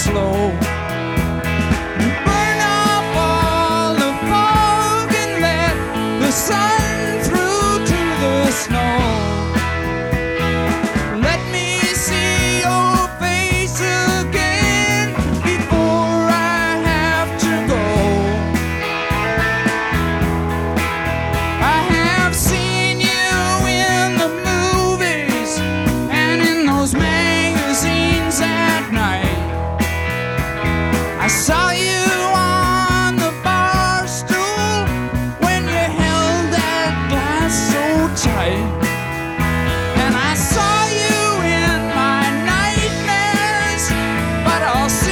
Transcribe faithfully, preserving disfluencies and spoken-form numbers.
slow. Burn off all the fog and let the sun through to the snow. Let me see your face again before I have to go. I have seen you in the movies and in those magazines at night. I saw you on the bar stool when you held that glass so tight. And I saw you in my nightmares, but I'll